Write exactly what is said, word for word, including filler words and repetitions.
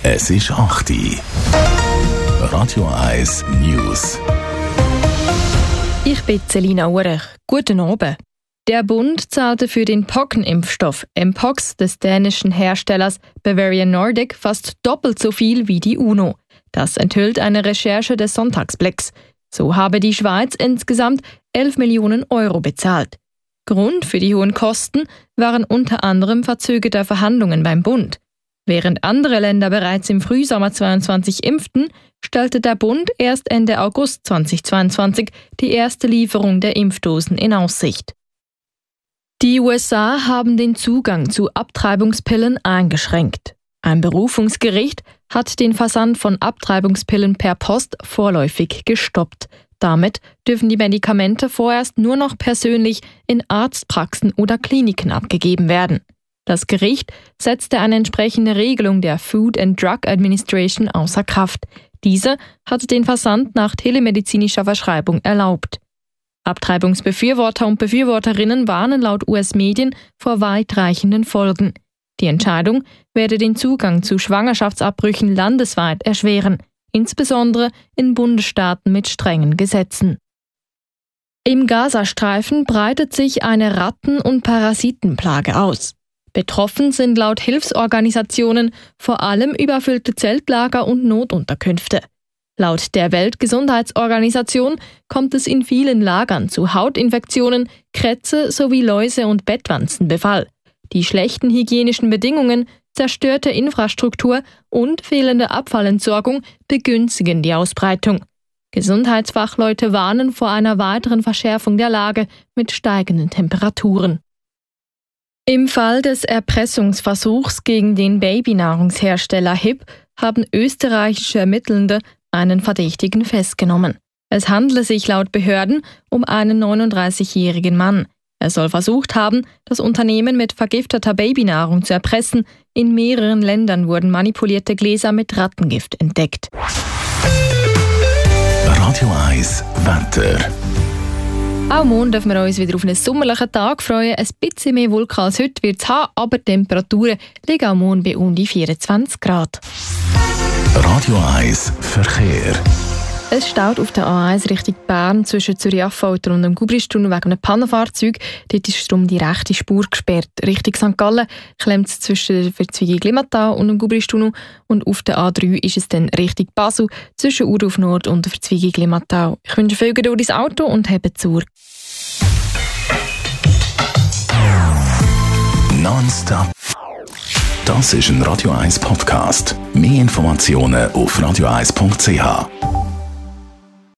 Es ist acht Uhr. Radio eins News. Ich bin Selina Urech. Guten Abend. Der Bund zahlte für den Pockenimpfstoff Mpox des dänischen Herstellers Bavarian Nordic fast doppelt so viel wie die UNO. Das enthüllt eine Recherche des Sonntagsblicks. So habe die Schweiz insgesamt elf Millionen Euro bezahlt. Grund für die hohen Kosten waren unter anderem verzögerte Verhandlungen beim Bund. Während andere Länder bereits im Frühsommer zweiundzwanzig impften, stellte der Bund erst Ende August zweitausendzweiundzwanzig die erste Lieferung der Impfdosen in Aussicht. Die U S A haben den Zugang zu Abtreibungspillen eingeschränkt. Ein Berufungsgericht hat den Versand von Abtreibungspillen per Post vorläufig gestoppt. Damit dürfen die Medikamente vorerst nur noch persönlich in Arztpraxen oder Kliniken abgegeben werden. Das Gericht setzte eine entsprechende Regelung der Food and Drug Administration außer Kraft. Diese hatte den Versand nach telemedizinischer Verschreibung erlaubt. Abtreibungsbefürworter und Befürworterinnen warnen laut U S-Medien vor weitreichenden Folgen. Die Entscheidung werde den Zugang zu Schwangerschaftsabbrüchen landesweit erschweren, insbesondere in Bundesstaaten mit strengen Gesetzen. Im Gazastreifen breitet sich eine Ratten- und Parasitenplage aus. Betroffen sind laut Hilfsorganisationen vor allem überfüllte Zeltlager und Notunterkünfte. Laut der Weltgesundheitsorganisation kommt es in vielen Lagern zu Hautinfektionen, Krätze sowie Läuse- und Bettwanzenbefall. Die schlechten hygienischen Bedingungen, zerstörte Infrastruktur und fehlende Abfallentsorgung begünstigen die Ausbreitung. Gesundheitsfachleute warnen vor einer weiteren Verschärfung der Lage mit steigenden Temperaturen. Im Fall des Erpressungsversuchs gegen den Babynahrungshersteller H I P haben österreichische Ermittelnde einen Verdächtigen festgenommen. Es handle sich laut Behörden um einen neununddreißigjährigen Mann. Er soll versucht haben, das Unternehmen mit vergifteter Babynahrung zu erpressen. In mehreren Ländern wurden manipulierte Gläser mit Rattengift entdeckt. Radio eins Wetter. Auch morgen dürfen wir uns wieder auf einen sommerlichen Tag freuen. Ein bisschen mehr Wolken als heute wird es haben, aber die Temperaturen liegen auch morgen bei um die vierundzwanzig Grad. Radio eins Verkehr. Es staut auf der A eins Richtung Bern zwischen Zürich-Affolter und dem Gubristunnel wegen einem Pannenfahrzeug. Dort ist darum die rechte Spur gesperrt. Richtung Sankt Gallen klemmt es zwischen Verzwigi-Glimmatau und dem Gubristunnel. Und auf der A drei ist es dann Richtung Basel zwischen Urdorf Nord und Verzwigi-Glimmatau. Ich wünsche viel Geduld ins Auto und hebt zu. Nonstop. Das ist ein Radio eins Podcast. Mehr Informationen auf radio eins punkt c h.